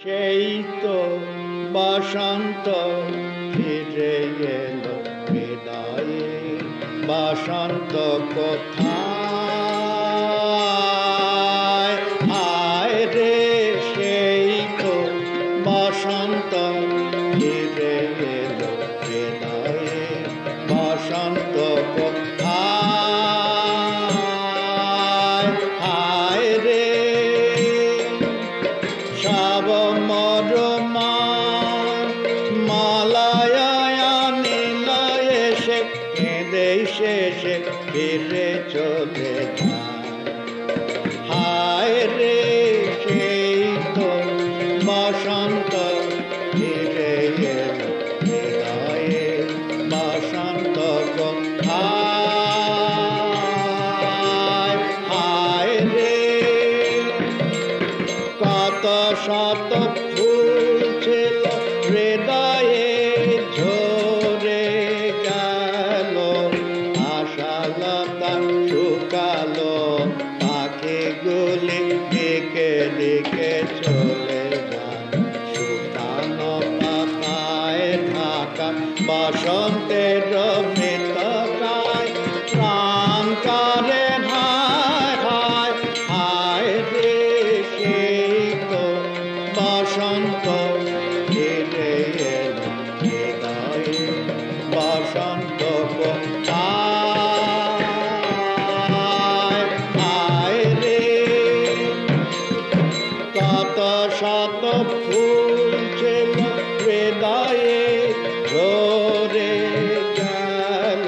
সেই তো বসন্ত ফিরে এলো বিদায়ে। বসন্ত কোথায়? আয় রে সেই তো বসন্ত ফিরে এলো বিদায়ে। বসন্ত কোথায়? আয় রে সব মরমান মালায়া নীল এসে কেঁদে শেষে ফিরে চলে যায়। হায় রে সেই তো বসন্ত ফিরে এলো হৃদয়ে। বসন্ত কোথায়? হায় রে কত শত ফুল ছিল হৃদয়ে ঝরে গেল। আশালতা শুকালো, পাখিগুলি দিকে দিকে চলে যায়। শুকানো পাতায় ঢাকা বসন্তের মৃতকায় প্রাণ করে হায় হায়। হায় রে সেই তো বসন্ত ফিরে এলো হৃদয়ে। বসন্ত কোথায়? হায় রে কত শত ফুল ছিল হৃদয়ে ঝরে গেল।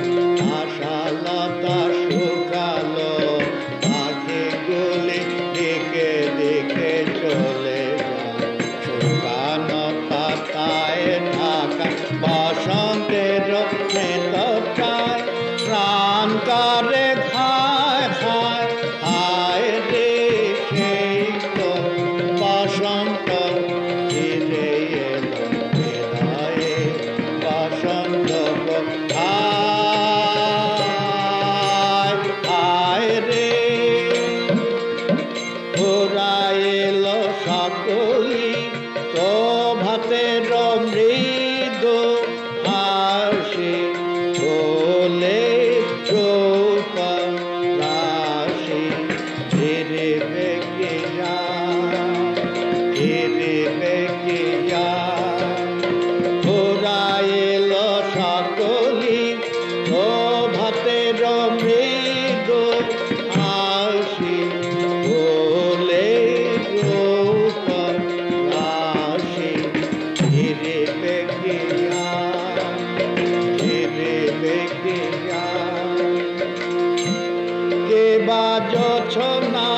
আশালতা শুকালো, পাখিগুলি দিকে দিকে চলে যায়। শুকানো পাতায় ঢাকা বসন্তের মৃতকায় প্রাণ করে খায় খায়। হায় রে সেই তো বসন্ত ফিরে এলো হৃদয়ে। বসন্ত কোথায়? হায় রে ওরা এলো সকলি প্রভাতের মৃদু হাসি। বলে চৌপ রাশি ধীরে বেকিয়া ধীরে বেকিয়া। ওরা এলো সকলি প্রভাতের মৃদু হাসি। বলে রূপ রাশি ধীরে বেকিয়া ধীরে বেকিয়া। কে বা জোছনা